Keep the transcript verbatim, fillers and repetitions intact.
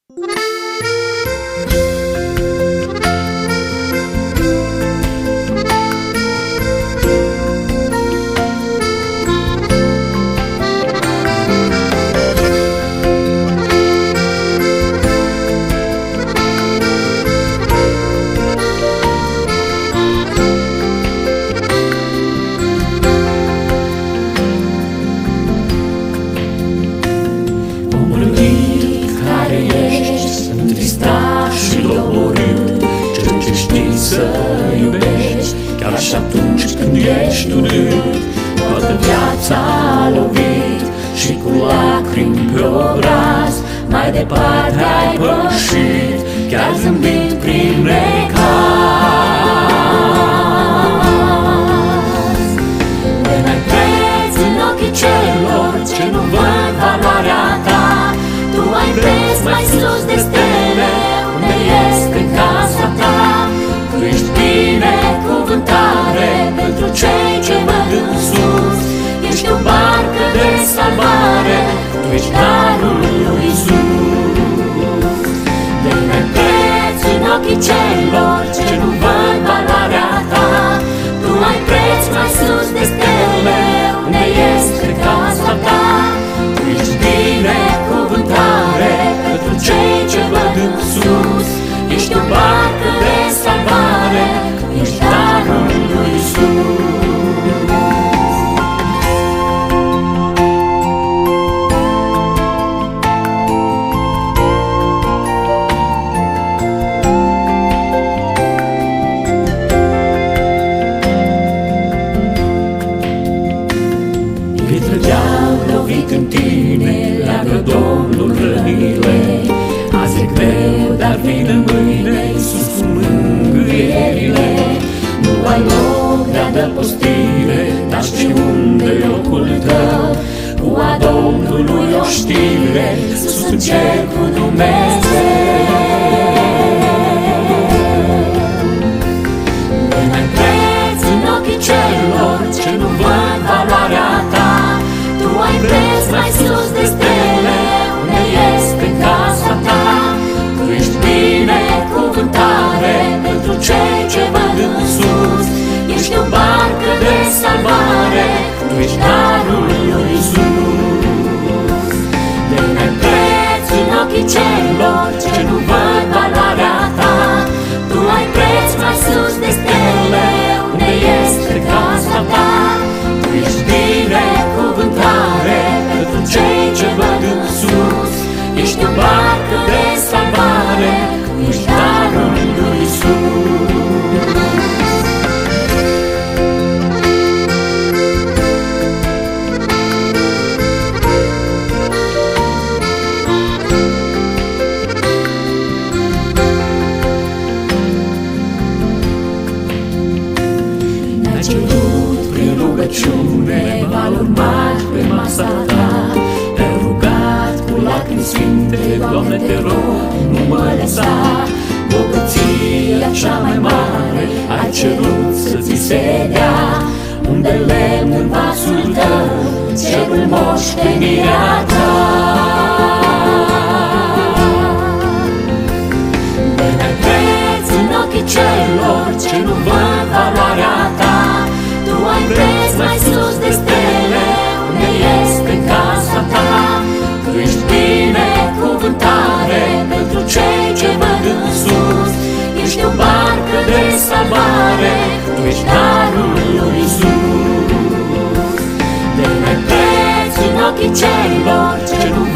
Chiar și atunci când ești urât, toată viața a lovit și cu lacrimi pe obraz mai departe ai pășit, chiar zâmbind prin necaz. De n-ai preț în ochii celor ce nu văd valoarea ta, tu ai preț mai sus de stele, unde este casa ta. Tu ești binecuvântare pentru cei ce văd în sus, ești o barcă de salvare, tu ești darul lui Iisus. De n-ai preț în ochii celor ce nu văd valoarea ta, tu ai preț mai sus de stele, unde este casa ta. Tu ești binecuvântare pentru cei ce văd în sus, ești o barcă de salvare, ești darul lui Iisus. Pietre te-au lovit în tine, leagă Domnul rănile. Azi e greu, dar vine mâine, Iisus cu mângâierile. Nu ai loc de adăpostire, dar știi unde e locul tău. Cu a Domnului o știre, sus în cer cu Dumnezeu. De n-ai preț în ochii celor ce nu văd valoarea ta, tu ai preț mai sus de stele, unde este casa ta. Tu ești binecuvântare pentru cei ce văd în sus, ești o barcă de salvare, tu ești darul lui Iisus. De n-ai preț în ochii celor ce nu văd valoarea ta, tu ai preț mai sus de stele, unde este casa ta. Tu ești binecuvântare pentru cei ce văd în sus, ești o barcă de salvare, ești darul lui Iisus. Ne-ai cerut prin rugăciune valori mari pe masa ta, te-ai rugat cu lacrimi sfinte, Doamne, te rog, nu mă lăsa. Bogăția cea mai mare ai cerut să ți se dea, unde lemn în vasul tău, cerul moștenirea ta. De n-ai preț în ochii celor ce nu văd valoarea ta, tu ai preț mai sus de stele, unde este casa ta. Tu ești binecuvântare pentru cei ce văd în sus, ești o barcă de salvare, tu ești darul lui Iisus. De n-ai preț în ochii celor ce nu